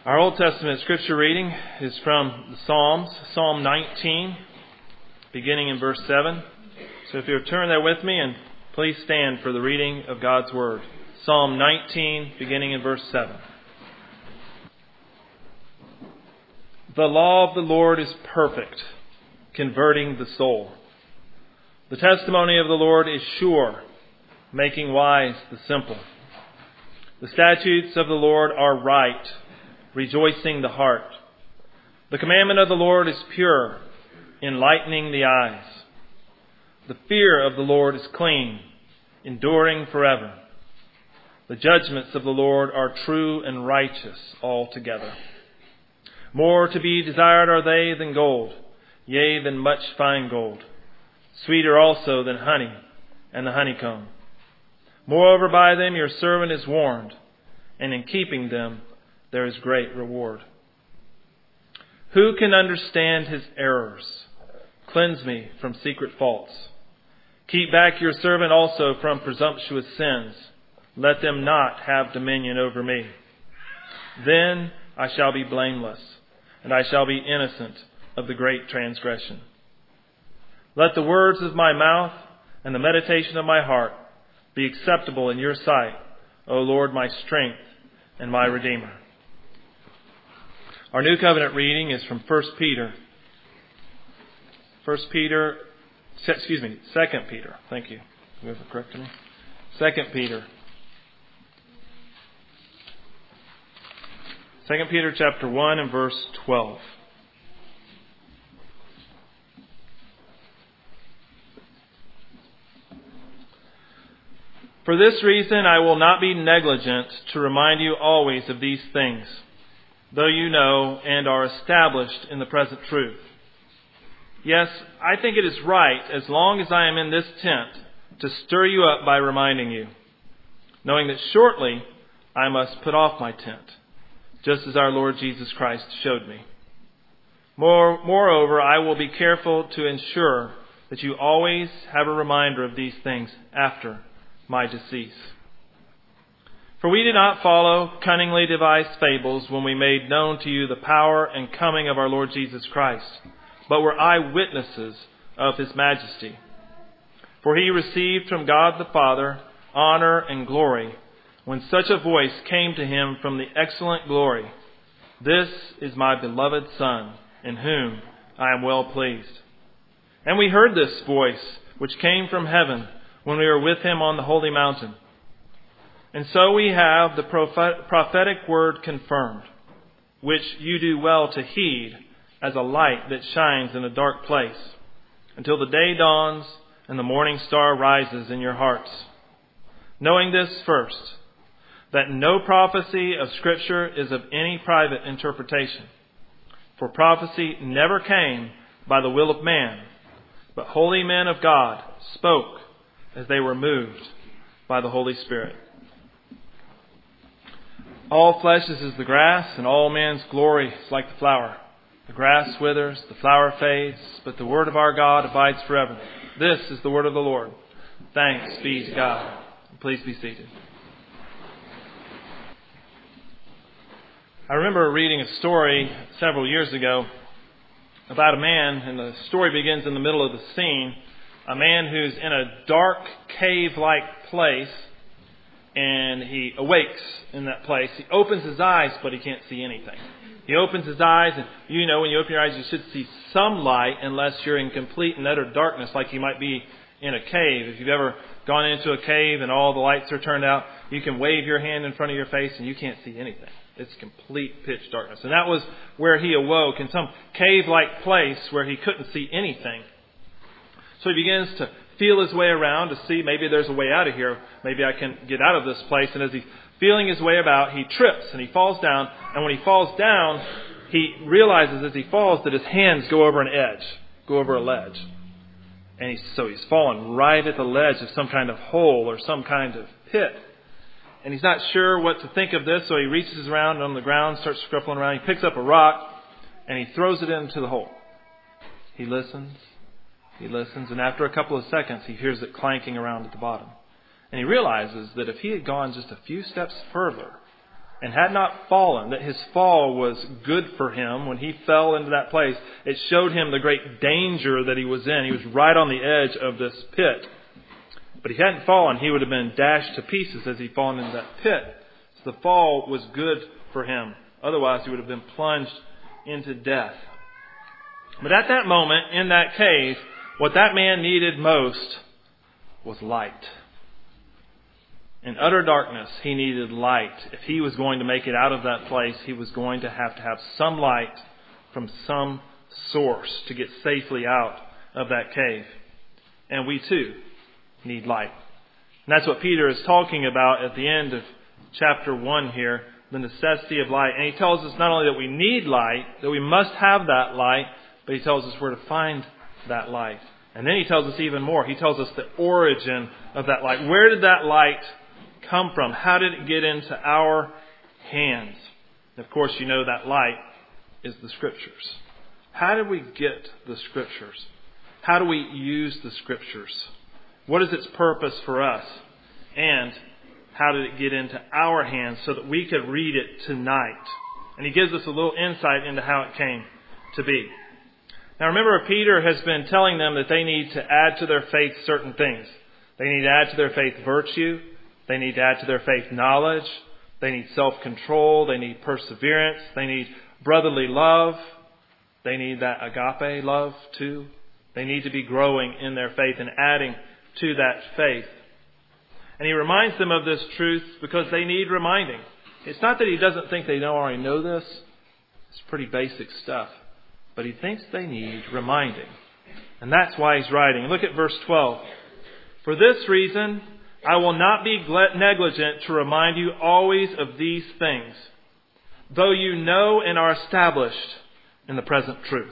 Our Old Testament scripture reading is from the Psalms, Psalm 19, beginning in verse 7. So if you'll turn there with me, and please stand for the reading of God's Word. Psalm 19, beginning in verse 7. The law of the Lord is perfect, converting the soul. The testimony of the Lord is sure, making wise the simple. The statutes of the Lord are right, rejoicing the heart. The commandment of the Lord is pure, enlightening the eyes. The fear of the Lord is clean, enduring forever. The judgments of the Lord are true and righteous altogether. More to be desired are they than gold, yea, than much fine gold. Sweeter also than honey and the honeycomb. Moreover, by them your servant is warned, and in keeping them there is great reward. Who can understand his errors? Cleanse me from secret faults. Keep back your servant also from presumptuous sins. Let them not have dominion over me. Then I shall be blameless, and I shall be innocent of the great transgression. Let the words of my mouth and the meditation of my heart be acceptable in your sight, O Lord, my strength and my Redeemer. Our New Covenant reading is from 2 Peter. Thank you. Whoever corrected me. 2 Peter. 2 Peter chapter 1 and verse 12. For this reason I will not be negligent to remind you always of these things, though you know and are established in the present truth. Yes, I think it is right, as long as I am in this tent, to stir you up by reminding you, knowing that shortly I must put off my tent, just as our Lord Jesus Christ showed me. Moreover, I will be careful to ensure that you always have a reminder of these things after my decease. For we did not follow cunningly devised fables when we made known to you the power and coming of our Lord Jesus Christ, but were eyewitnesses of His majesty. For He received from God the Father honor and glory when such a voice came to Him from the excellent glory, "This is my beloved Son, in whom I am well pleased." And we heard this voice which came from heaven when we were with Him on the holy mountain. And so we have the prophetic word confirmed, which you do well to heed as a light that shines in a dark place, until the day dawns and the morning star rises in your hearts. Knowing this first, that no prophecy of Scripture is of any private interpretation. For prophecy never came by the will of man, but holy men of God spoke as they were moved by the Holy Spirit. All flesh is as the grass, and all man's glory is like the flower. The grass withers, the flower fades, but the word of our God abides forever. This is the word of the Lord. Thanks be to God. Please be seated. I remember reading a story several years ago about a man, and the story begins in the middle of the scene. A man who's in a dark cave-like place, and he awakes in that place. He opens his eyes, but he can't see anything. He opens his eyes, and you know when you open your eyes, you should see some light unless you're in complete and utter darkness, like you might be in a cave. If you've ever gone into a cave and all the lights are turned out, you can wave your hand in front of your face and you can't see anything. It's complete pitch darkness. And that was where he awoke, in some cave-like place where he couldn't see anything. So he begins to feel his way around to see maybe there's a way out of here. Maybe I can get out of this place. And as he's feeling his way about, he trips and he falls down. And when he falls down, he realizes as he falls that his hands go over an edge, go over a ledge. And he's fallen right at the ledge of some kind of hole or some kind of pit. And he's not sure what to think of this, so he reaches around on the ground, starts scuffling around. He picks up a rock and he throws it into the hole. He listens, and after a couple of seconds, he hears it clanking around at the bottom. And he realizes that if he had gone just a few steps further, and had not fallen, that his fall was good for him when he fell into that place, it showed him the great danger that he was in. He was right on the edge of this pit. But if he hadn't fallen, he would have been dashed to pieces as he'd fallen into that pit. So the fall was good for him. Otherwise, he would have been plunged into death. But at that moment, in that cave, what that man needed most was light. In utter darkness, he needed light. If he was going to make it out of that place, he was going to have some light from some source to get safely out of that cave. And we too need light. And that's what Peter is talking about at the end of chapter 1 here, the necessity of light. And he tells us not only that we need light, that we must have that light, but he tells us where to find that light. And then he tells us even more. He tells us the origin of that light. Where did that light come from? How did it get into our hands? And of course, you know that light is the Scriptures. How did we get the Scriptures? How do we use the Scriptures? What is its purpose for us? And how did it get into our hands so that we could read it tonight? And he gives us a little insight into how it came to be. Now remember, Peter has been telling them that they need to add to their faith certain things. They need to add to their faith virtue. They need to add to their faith knowledge. They need self-control. They need perseverance. They need brotherly love. They need that agape love too. They need to be growing in their faith and adding to that faith. And he reminds them of this truth because they need reminding. It's not that he doesn't think they already know this. It's pretty basic stuff. But he thinks they need reminding. And that's why he's writing. Look at verse 12. For this reason, I will not be negligent to remind you always of these things, though you know and are established in the present truth.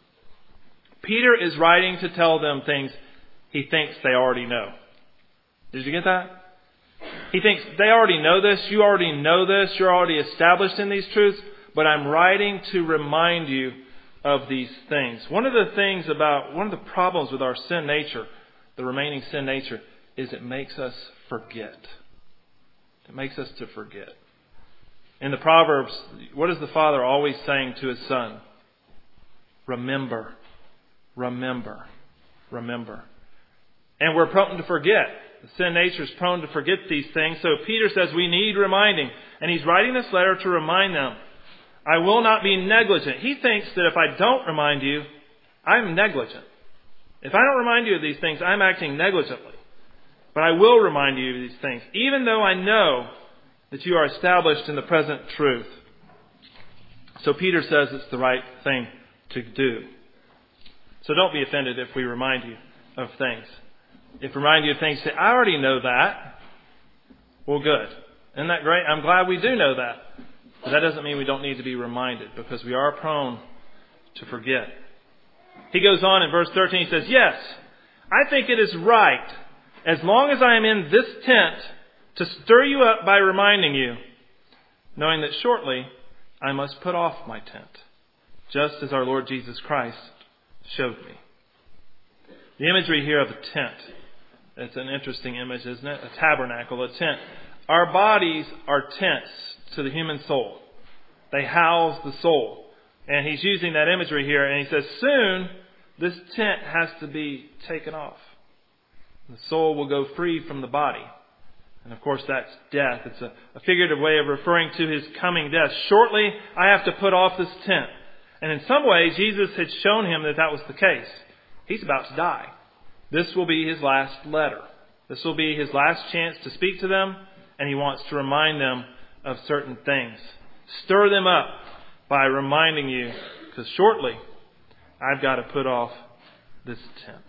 Peter is writing to tell them things he thinks they already know. Did you get that? He thinks they already know this. You already know this. You're already established in these truths. But I'm writing to remind you of these things. One of the problems with our sin nature, the remaining sin nature, is it makes us forget. It makes us to forget. In the Proverbs, what is the father always saying to his son? Remember, remember, remember. And we're prone to forget. The sin nature is prone to forget these things. So Peter says we need reminding. And he's writing this letter to remind them. I will not be negligent. He thinks that if I don't remind you, I'm negligent. If I don't remind you of these things, I'm acting negligently. But I will remind you of these things, even though I know that you are established in the present truth. So Peter says it's the right thing to do. So don't be offended if we remind you of things. If we remind you of things, say, I already know that. Well, good. Isn't that great? I'm glad we do know that. But that doesn't mean we don't need to be reminded, because we are prone to forget. He goes on in verse 13, he says, yes, I think it is right, as long as I am in this tent, to stir you up by reminding you, knowing that shortly I must put off my tent, just as our Lord Jesus Christ showed me. The imagery here of a tent, it's an interesting image, isn't it? A tabernacle, a tent. Our bodies are tents to the human soul. They house the soul. And he's using that imagery here, and he says, soon this tent has to be taken off. The soul will go free from the body. And of course that's death. It's a figurative way of referring to his coming death. Shortly I have to put off this tent. And in some ways Jesus had shown him that was the case. He's about to die. This will be his last letter. This will be his last chance to speak to them, and he wants to remind them of certain things. Stir them up by reminding you, because shortly I've got to put off this tent.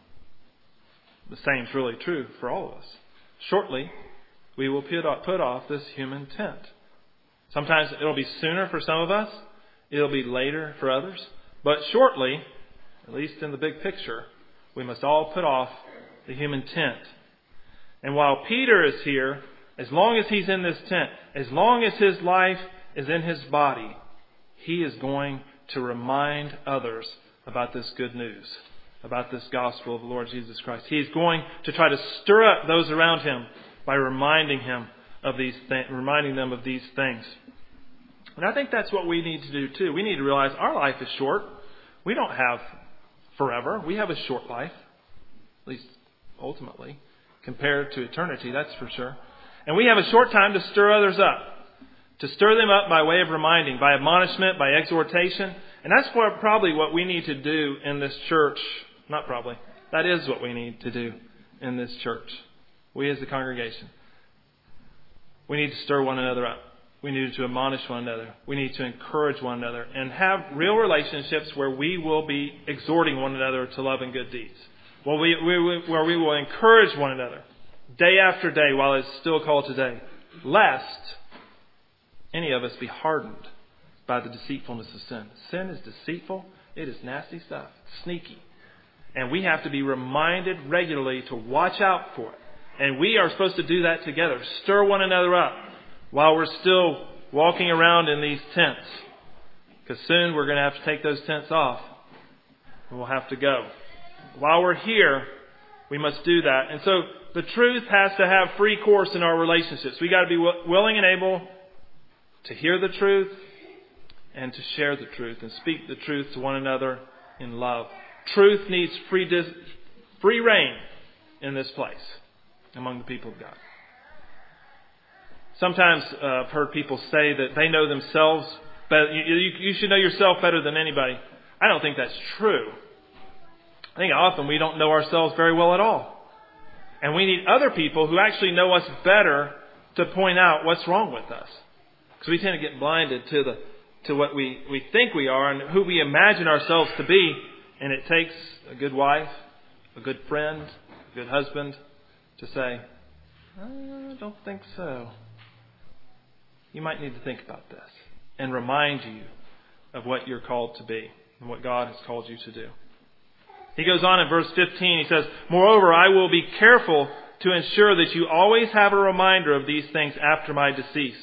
The same is really true for all of us. Shortly we will put off this human tent. Sometimes it'll be sooner for some of us. It'll be later for others. But shortly, at least in the big picture, we must all put off the human tent. And while Peter is here, as long as he's in this tent, as long as his life is in his body, he is going to remind others about this good news, about this gospel of the Lord Jesus Christ. He is going to try to stir up those around him by reminding him of these reminding them of these things. And I think that's what we need to do too. We need to realize our life is short. We don't have forever. We have a short life, at least ultimately, compared to eternity, that's for sure. And we have a short time to stir others up, to stir them up by way of reminding, by admonishment, by exhortation. And that's probably what we need to do in this church. Not probably. That is what we need to do in this church. We as a congregation. We need to stir one another up. We need to admonish one another. We need to encourage one another and have real relationships where we will be exhorting one another to love and good deeds. Where we will encourage one another day after day while it's still called today, lest any of us be hardened by the deceitfulness of sin. Sin is deceitful. It is nasty stuff. It's sneaky. And we have to be reminded regularly to watch out for it. And we are supposed to do that together. Stir one another up while we're still walking around in these tents. Because soon we're going to have to take those tents off. And we'll have to go. While we're here, we must do that. And so the truth has to have free course in our relationships. We got to be willing and able to hear the truth and to share the truth and speak the truth to one another in love. Truth needs free reign in this place among the people of God. Sometimes I've heard people say that they know themselves better. You should know yourself better than anybody. I don't think that's true. I think often we don't know ourselves very well at all. And we need other people who actually know us better to point out what's wrong with us. Because we tend to get blinded to what we think we are and who we imagine ourselves to be. And it takes a good wife, a good friend, a good husband to say, I don't think so. You might need to think about this and remind you of what you're called to be and what God has called you to do. He goes on in verse 15, he says, Moreover, I will be careful to ensure that you always have a reminder of these things after my decease.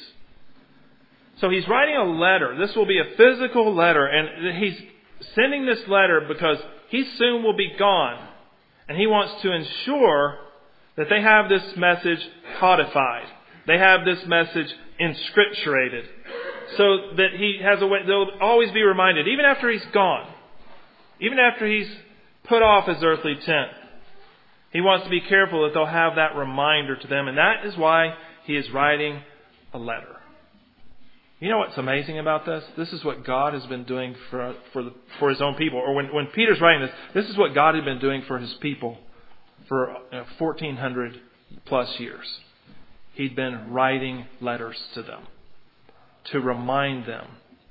So he's writing a letter. This will be a physical letter, and he's sending this letter because he soon will be gone. And he wants to ensure that they have this message codified. They have this message inscripturated. So that he has a way, they'll always be reminded, even after he's gone. Even after he's put off his earthly tent. He wants to be careful that they'll have that reminder to them. And that is why he is writing a letter. You know what's amazing about this? This is what God has been doing for his own people. Or when Peter's writing this is what God had been doing for his people for 1,400 plus years. He'd been writing letters to them to remind them.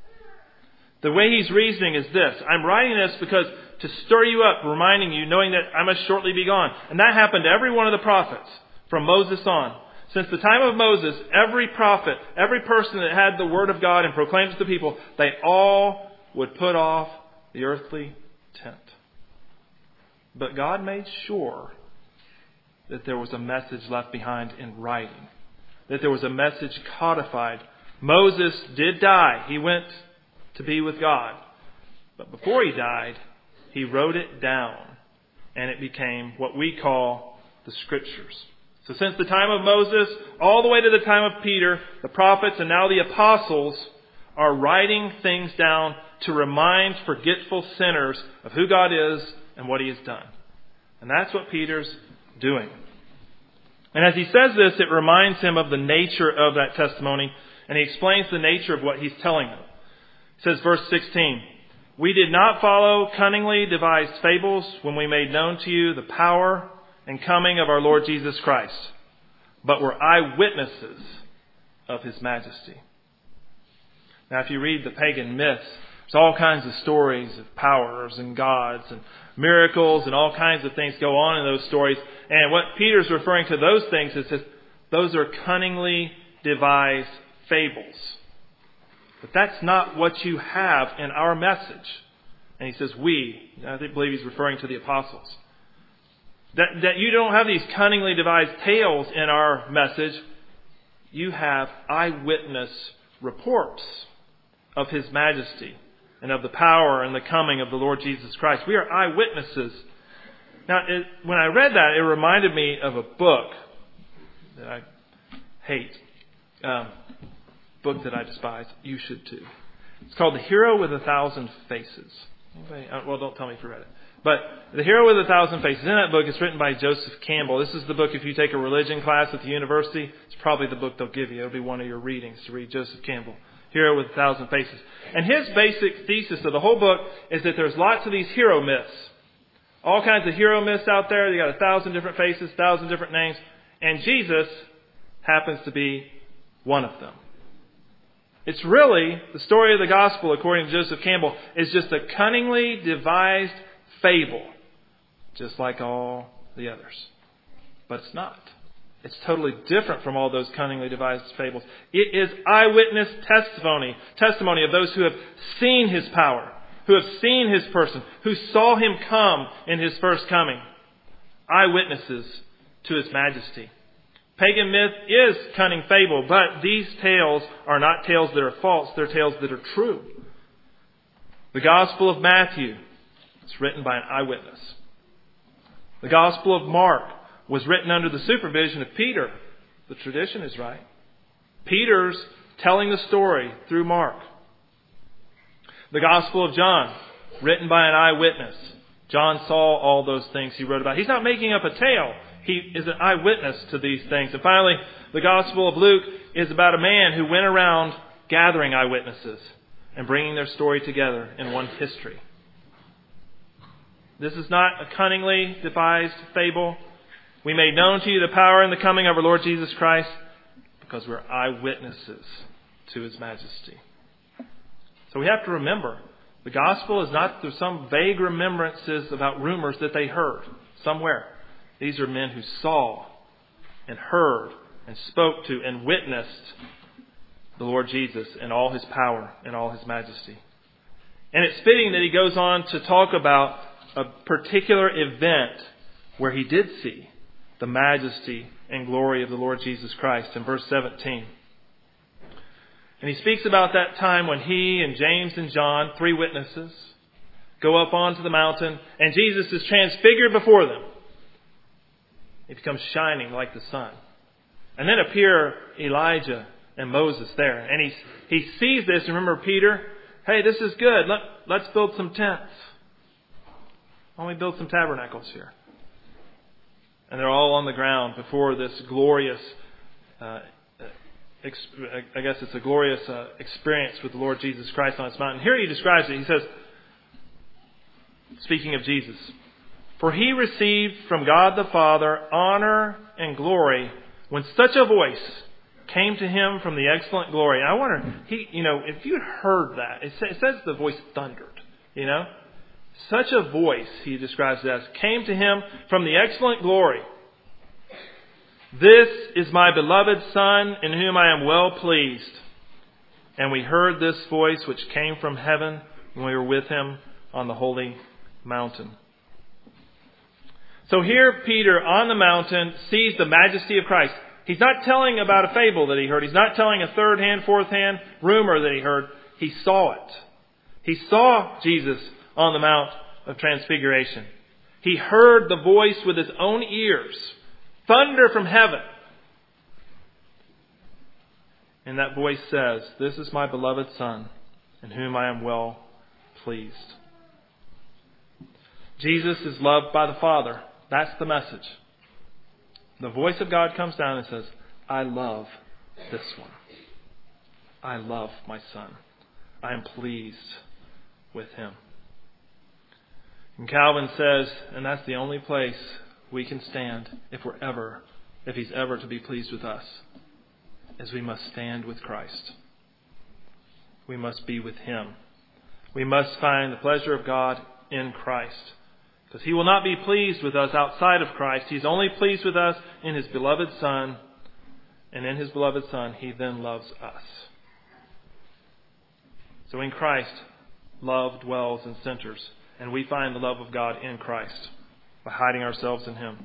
The way he's reasoning is this. I'm writing this because to stir you up, reminding you, knowing that I must shortly be gone. And that happened to every one of the prophets from Moses on. Since the time of Moses, every prophet, every person that had the word of God and proclaimed to the people, they all would put off the earthly tent. But God made sure that there was a message left behind in writing. That there was a message codified. Moses did die. He went to be with God. But before he died, he wrote it down. And it became what we call the Scriptures. So since the time of Moses, all the way to the time of Peter, the prophets and now the apostles are writing things down to remind forgetful sinners of who God is and what He has done. And that's what Peter's doing. And as he says this, it reminds him of the nature of that testimony, and he explains the nature of what he's telling them. He says, verse 16, We did not follow cunningly devised fables when we made known to you the power and coming of our Lord Jesus Christ, but were eyewitnesses of His majesty. Now, if you read the pagan myths, there's all kinds of stories of powers and gods and miracles and all kinds of things go on in those stories. And what Peter's referring to those things is that those are cunningly devised fables. But that's not what you have in our message. And he says we. I believe he's referring to the apostles. That you don't have these cunningly devised tales in our message. You have eyewitness reports of His majesty and of the power and the coming of the Lord Jesus Christ. We are eyewitnesses. Now, when I read that, it reminded me of a book that I hate. book that I despise. You should too. It's called The Hero with a Thousand Faces. Anybody? Well, don't tell me if you read it. But The Hero with a Thousand Faces. In that book, it's written by Joseph Campbell. This is the book, if you take a religion class at the university, it's probably the book they'll give you. It'll be one of your readings to read Joseph Campbell. Hero with a Thousand Faces. And his basic thesis of the whole book is that there's lots of these hero myths. All kinds of hero myths out there. They got 1,000 different faces, 1,000 different names. And Jesus happens to be one of them. It's really, the story of the gospel, according to Joseph Campbell, is just a cunningly devised fable, just like all the others. But it's not. It's totally different from all those cunningly devised fables. It is eyewitness testimony of those who have seen His power, who have seen His person, who saw Him come in His first coming. Eyewitnesses to His majesty. Pagan myth is cunning fable, but these tales are not tales that are false, they're tales that are true. The Gospel of Matthew, it's written by an eyewitness. The Gospel of Mark was written under the supervision of Peter. The tradition is right. Peter's telling the story through Mark. The Gospel of John, written by an eyewitness. John saw all those things he wrote about. He's not making up a tale. He is an eyewitness to these things. And finally, the Gospel of Luke is about a man who went around gathering eyewitnesses and bringing their story together in one history. This is not a cunningly devised fable. We made known to you the power and the coming of our Lord Jesus Christ because we're eyewitnesses to His majesty. So we have to remember, the gospel is not through some vague remembrances about rumors that they heard somewhere. These are men who saw and heard and spoke to and witnessed the Lord Jesus in all His power and all His majesty. And it's fitting that he goes on to talk about a particular event where he did see the majesty and glory of the Lord Jesus Christ in verse 17. And he speaks about that time when he and James and John, 3 witnesses, go up onto the mountain and Jesus is transfigured before them. He becomes shining like the sun. And then appear Elijah and Moses there. And he sees this. Remember Peter? Hey, this is good. Let's build some tents. Why don't we build some tabernacles here? And they're all on the ground before this glorious, I guess it's a glorious experience with the Lord Jesus Christ on this mountain. Here he describes it. He says, speaking of Jesus, for He received from God the Father honor and glory when such a voice came to Him from the excellent glory. And I wonder, if you had heard that, it says the voice thundered, Such a voice, he describes it as, came to Him from the excellent glory. This is my beloved Son, in whom I am well pleased. And we heard this voice which came from heaven when we were with Him on the holy mountain. So here Peter on the mountain sees the majesty of Christ. He's not telling about a fable that he heard. He's not telling a third-hand, fourth-hand rumor that he heard. He saw it. He saw Jesus on the Mount of Transfiguration. He heard the voice with his own ears, thunder from heaven. And that voice says, this is my beloved Son, in whom I am well pleased. Jesus is loved by the Father. That's the message. The voice of God comes down and says, I love this one. I love my Son. I am pleased with him. And Calvin says, and that's the only place we can stand if He's ever to be pleased with us, is we must stand with Christ. We must be with Him. We must find the pleasure of God in Christ. Because He will not be pleased with us outside of Christ. He's only pleased with us in His beloved Son. And in His beloved Son, He then loves us. So in Christ, love dwells and centers. And we find the love of God in Christ by hiding ourselves in Him.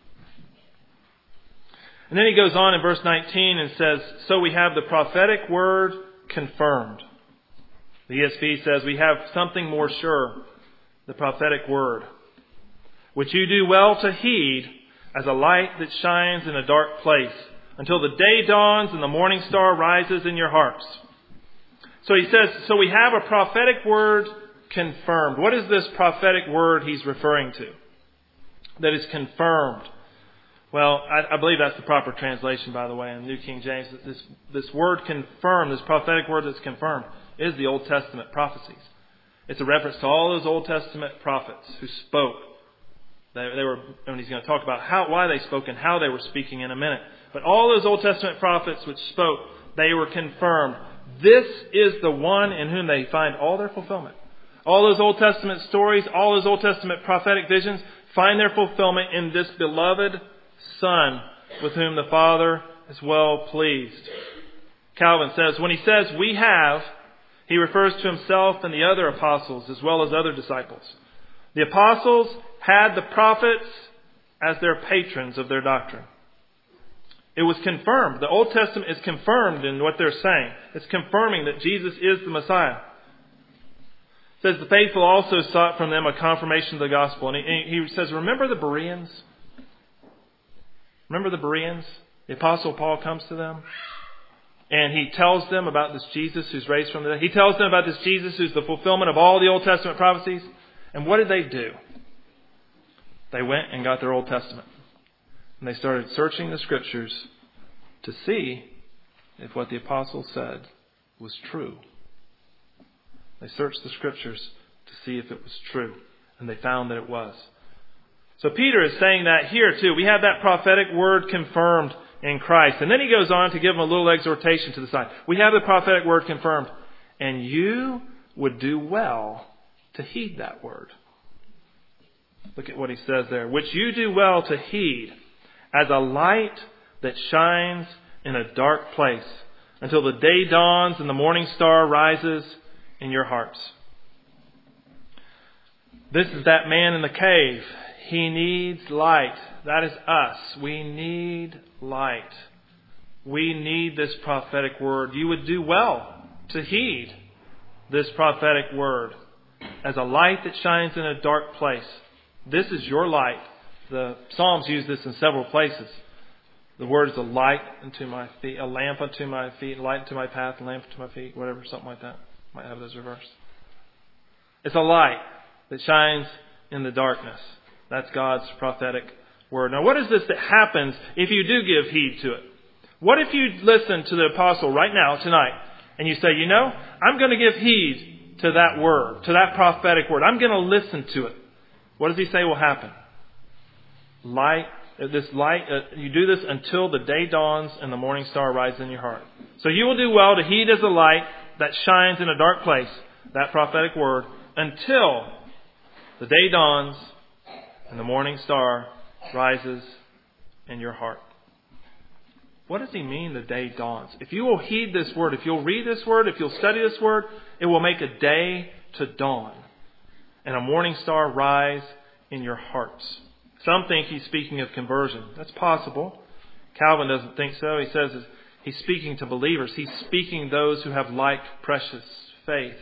And then he goes on in verse 19 and says, so we have the prophetic word confirmed. The ESV says we have something more sure, the prophetic word, which you do well to heed as a light that shines in a dark place until the day dawns and the morning star rises in your hearts. So he says, so we have a prophetic word confirmed. What is this prophetic word he's referring to? That is confirmed. Well, I believe that's the proper translation, by the way, in New King James. This word confirmed, this prophetic word that's confirmed, is the Old Testament prophecies. It's a reference to all those Old Testament prophets who spoke. They were, and he's going to talk about why they spoke and how they were speaking in a minute. But all those Old Testament prophets which spoke, they were confirmed. This is the one in whom they find all their fulfillment. All those Old Testament stories, all those Old Testament prophetic visions find their fulfillment in this beloved Son with whom the Father is well pleased. Calvin says, when he says we have, he refers to himself and the other apostles as well as other disciples. The apostles had the prophets as their patrons of their doctrine. It was confirmed. The Old Testament is confirmed in what they're saying. It's confirming that Jesus is the Messiah. It says the faithful also sought from them a confirmation of the gospel. And he says, remember the Bereans? Remember the Bereans? The Apostle Paul comes to them and he tells them about this Jesus who's raised from the dead. He tells them about this Jesus who's the fulfillment of all the Old Testament prophecies. And what did they do? They went and got their Old Testament. And they started searching the Scriptures to see if what the apostles said was true. They searched the Scriptures to see if it was true. And they found that it was. So Peter is saying that here too. We have that prophetic word confirmed in Christ. And then he goes on to give them a little exhortation to the side. We have the prophetic word confirmed. And you would do well to heed that word. Look at what he says there. Which you do well to heed as a light that shines in a dark place until the day dawns and the morning star rises in your hearts. This is that man in the cave. He needs light. That is us. We need light. We need this prophetic word. You would do well to heed this prophetic word as a light that shines in a dark place. This is your light. The Psalms use this in several places. The word is a light unto my feet, a lamp unto my feet, a light unto my path, a lamp unto my feet, whatever, something like that. Might have those reversed. It's a light that shines in the darkness. That's God's prophetic word. Now, what is this that happens if you do give heed to it? What if you listen to the apostle right now, tonight, and you say, I'm going to give heed to that word, to that prophetic word. I'm going to listen to it. What does he say will happen? You do this until the day dawns and the morning star rises in your heart. So you will do well to heed as a light that shines in a dark place, that prophetic word, until the day dawns and the morning star rises in your heart. What does he mean the day dawns? If you will heed this word, if you'll read this word, if you'll study this word, it will make a day to dawn and a morning star rise in your hearts. Some think he's speaking of conversion. That's possible. Calvin doesn't think so. He says he's speaking to believers. He's speaking those who have like precious faith.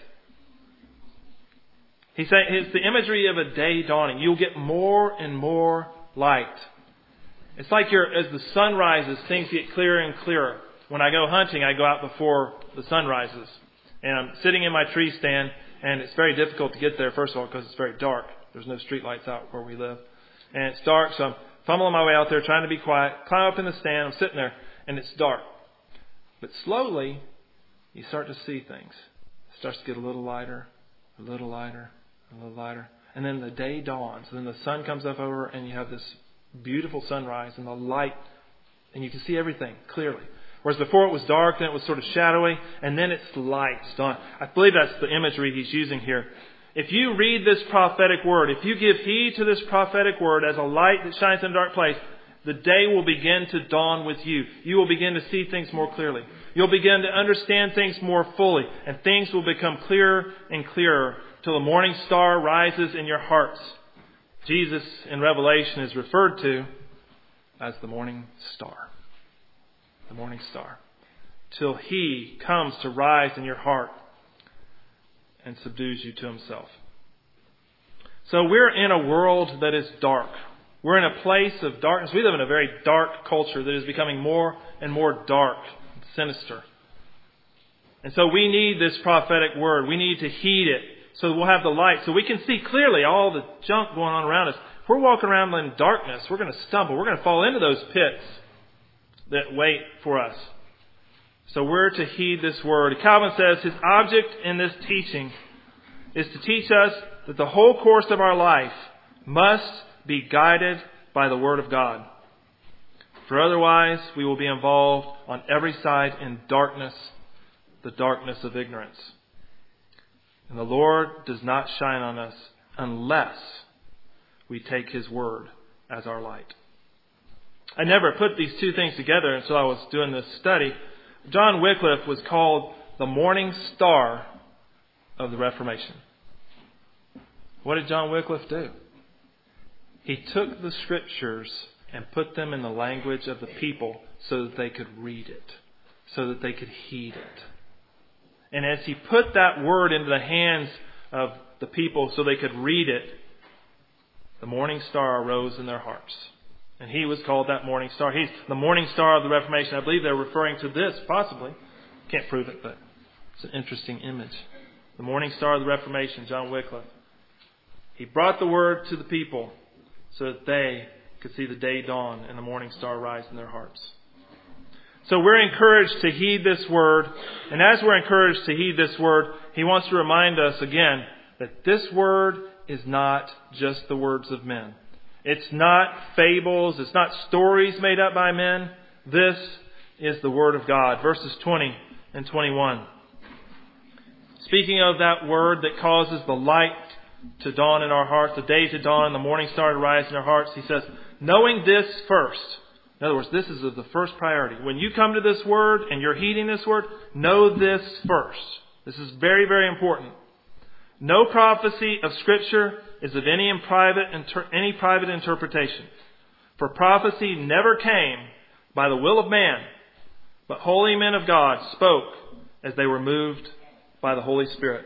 He's saying it's the imagery of a day dawning. You'll get more and more light. It's like as the sun rises, things get clearer and clearer. When I go hunting, I go out before the sun rises. And I'm sitting in my tree stand, and it's very difficult to get there, first of all, because it's very dark. There's no street lights out where we live. And it's dark, so I'm fumbling my way out there, trying to be quiet. Climb up in the stand, I'm sitting there, and it's dark. But slowly, you start to see things. It starts to get a little lighter, a little lighter, a little lighter. And then the day dawns, and then the sun comes up over, and you have this beautiful sunrise and the light, and you can see everything clearly. Whereas before it was dark, then it was sort of shadowy, and then it's light. Dawn. I believe that's the imagery he's using here. If you read this prophetic word, if you give heed to this prophetic word as a light that shines in a dark place, the day will begin to dawn with you. You will begin to see things more clearly. You'll begin to understand things more fully, and things will become clearer and clearer till the morning star rises in your hearts. Jesus in Revelation is referred to as the morning star. The morning star. Till he comes to rise in your heart and subdues you to himself. So we're in a world that is dark. We're in a place of darkness. We live in a very dark culture that is becoming more and more dark, sinister. And so we need this prophetic word. We need to heed it so that we'll have the light, so we can see clearly all the junk going on around us. If we're walking around in darkness, we're going to stumble. We're going to fall into those pits that wait for us. So we're to heed this word. Calvin says his object in this teaching is to teach us that the whole course of our life must be guided by the Word of God. For otherwise, we will be involved on every side in darkness, the darkness of ignorance. And the Lord does not shine on us unless we take His Word as our light. I never put these two things together until I was doing this study. John Wycliffe was called the morning star of the Reformation. What did John Wycliffe do? He took the Scriptures and put them in the language of the people so that they could read it, so that they could heed it. And as he put that word into the hands of the people so they could read it, the morning star arose in their hearts. And he was called that morning star. He's the morning star of the Reformation. I believe they're referring to this, possibly. Can't prove it, but it's an interesting image. The morning star of the Reformation, John Wycliffe. He brought the word to the people so that they could see the day dawn and the morning star rise in their hearts. So we're encouraged to heed this word. And as we're encouraged to heed this word, he wants to remind us again that this word is not just the words of men. It's not fables. It's not stories made up by men. This is the word of God. Verses 20 and 21. Speaking of that word that causes the light to dawn in our hearts, the day to dawn, and the morning star to rise in our hearts, he says, knowing this first. In other words, this is of the first priority. When you come to this word and you're heeding this word, know this first. This is very, very important. No prophecy of Scripture is of any private interpretation. For prophecy never came by the will of man, but holy men of God spoke as they were moved by the Holy Spirit.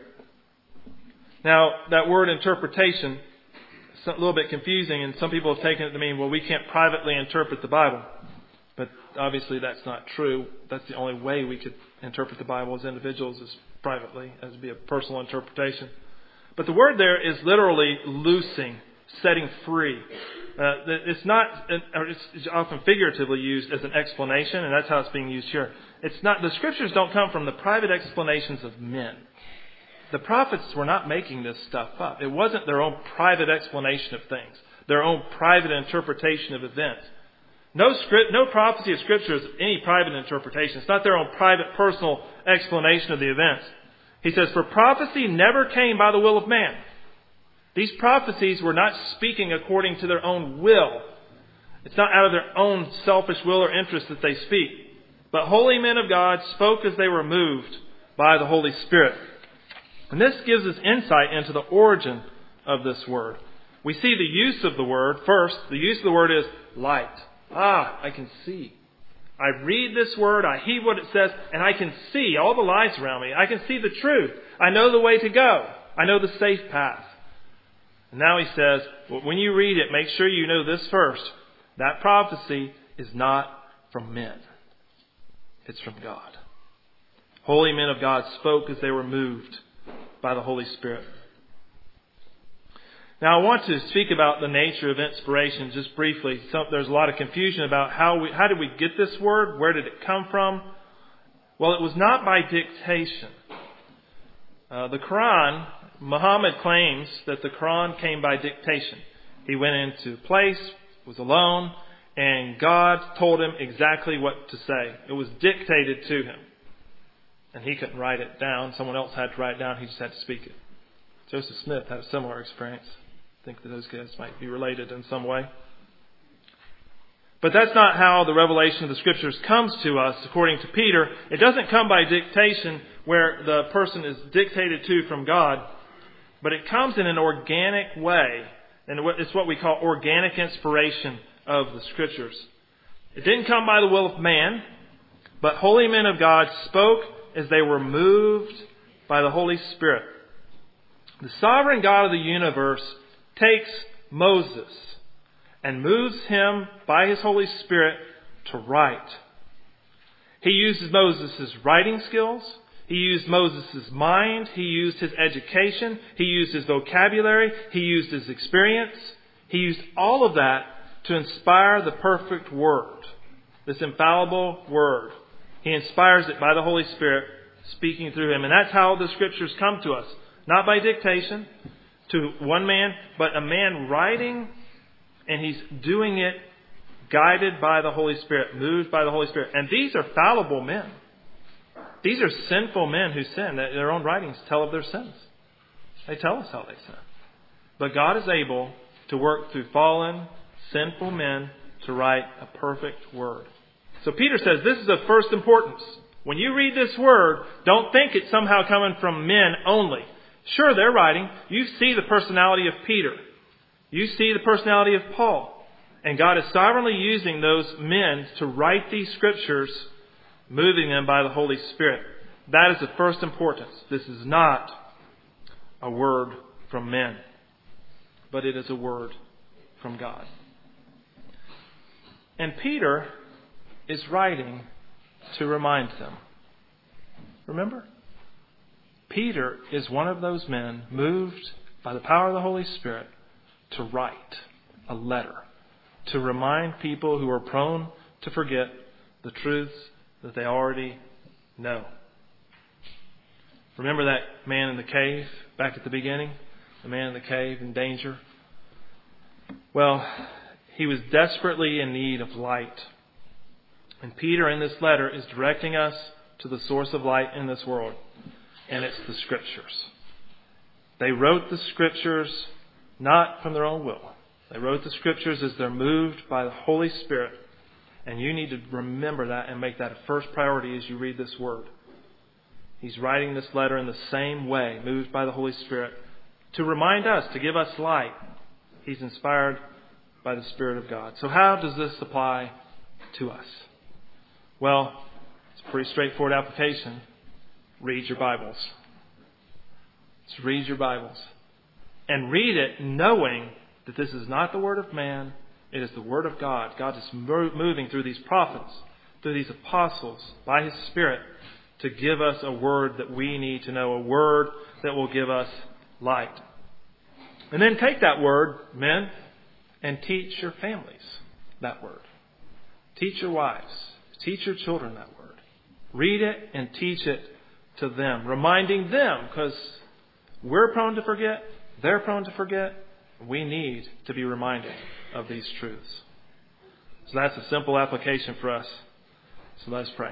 Now, that word interpretation is a little bit confusing, and some people have taken it to mean, well, we can't privately interpret the Bible. But obviously that's not true. That's the only way we could interpret the Bible as individuals, is privately, as be a personal interpretation. But the word there is literally loosing, setting free. It's not, it's often figuratively used as an explanation, and that's how it's being used here. It's not, the Scriptures don't come from the private explanations of men. The prophets were not making this stuff up. It wasn't their own private explanation of things, their own private interpretation of events. No prophecy of Scripture is any private interpretation. It's not their own private, personal explanation of the events. He says, for prophecy never came by the will of man. These prophecies were not speaking according to their own will. It's not out of their own selfish will or interest that they speak. But holy men of God spoke as they were moved by the Holy Spirit. And this gives us insight into the origin of this word. We see the use of the word. First, the use of the word is light. I can see. I read this word, I heed what it says, and I can see all the lights around me. I can see the truth. I know the way to go. I know the safe path. And now he says, well, when you read it, make sure you know this first. That prophecy is not from men. It's from God. Holy men of God spoke as they were moved by the Holy Spirit. Now I want to speak about the nature of inspiration just briefly. There's a lot of confusion about how did we get this word? Where did it come from? Well, it was not by dictation. The Quran, Muhammad claims that the Quran came by dictation. He went into a place, was alone, and God told him exactly what to say. It was dictated to him. And he couldn't write it down. Someone else had to write it down. He just had to speak it. Joseph Smith had a similar experience. I think that those guys might be related in some way. But that's not how the revelation of the Scriptures comes to us, according to Peter. It doesn't come by dictation where the person is dictated to from God, but it comes in an organic way. And it's what we call organic inspiration of the Scriptures. It didn't come by the will of man, but holy men of God spoke as they were moved by the Holy Spirit. The sovereign God of the universe takes Moses and moves him by his Holy Spirit to write. He uses Moses' writing skills. He used Moses' mind. He used his education. He used his vocabulary. He used his experience. He used all of that to inspire the perfect Word, this infallible Word. He inspires it by the Holy Spirit speaking through him. And that's how the Scriptures come to us. Not by dictation to one man, but a man writing, and he's doing it guided by the Holy Spirit, moved by the Holy Spirit. And these are fallible men. These are sinful men who sin. Their own writings tell of their sins. They tell us how they sin. But God is able to work through fallen, sinful men to write a perfect Word. So Peter says this is of first importance. When you read this Word, don't think it's somehow coming from men only. Sure, they're writing. You see the personality of Peter. You see the personality of Paul. And God is sovereignly using those men to write these Scriptures, moving them by the Holy Spirit. That is of first importance. This is not a word from men, but it is a word from God. And Peter is writing to remind them. Remember? Peter is one of those men moved by the power of the Holy Spirit to write a letter, to remind people who are prone to forget the truths that they already know. Remember that man in the cave back at the beginning? The man in the cave in danger? Well, he was desperately in need of light. And Peter in this letter is directing us to the source of light in this world. And it's the Scriptures. They wrote the Scriptures not from their own will. They wrote the Scriptures as they're moved by the Holy Spirit. And you need to remember that and make that a first priority as you read this Word. He's writing this letter in the same way, moved by the Holy Spirit, to remind us, to give us light. He's inspired by the Spirit of God. So how does this apply to us? Well, it's a pretty straightforward application. Read your Bibles. Just read your Bibles. And read it knowing that this is not the Word of man. It is the Word of God. God is moving through these prophets, through these apostles, by His Spirit, to give us a Word that we need to know, a Word that will give us light. And then take that Word, men, and teach your families that Word. Teach your wives. Teach your children that Word. Read it and teach it to them, reminding them, because we're prone to forget, they're prone to forget. We need to be reminded of these truths. So that's a simple application for us. So let's pray.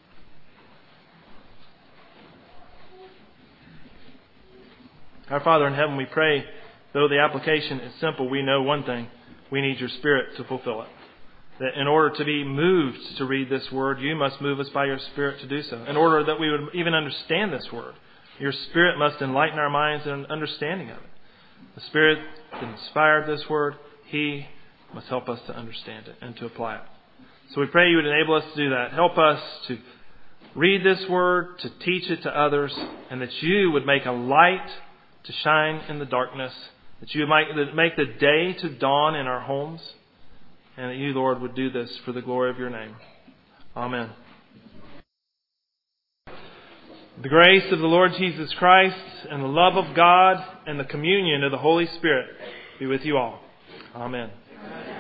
Our Father in heaven, we pray, though the application is simple, we know one thing. We need your Spirit to fulfill it. That in order to be moved to read this Word, you must move us by your Spirit to do so. In order that we would even understand this Word, your Spirit must enlighten our minds and understanding of it. The Spirit that inspired this Word, He must help us to understand it and to apply it. So we pray you would enable us to do that. Help us to read this Word, to teach it to others, and that you would make a light to shine in the darkness, that you would make the day to dawn in our homes, and that you, Lord, would do this for the glory of your name. Amen. The grace of the Lord Jesus Christ and the love of God and the communion of the Holy Spirit be with you all. Amen.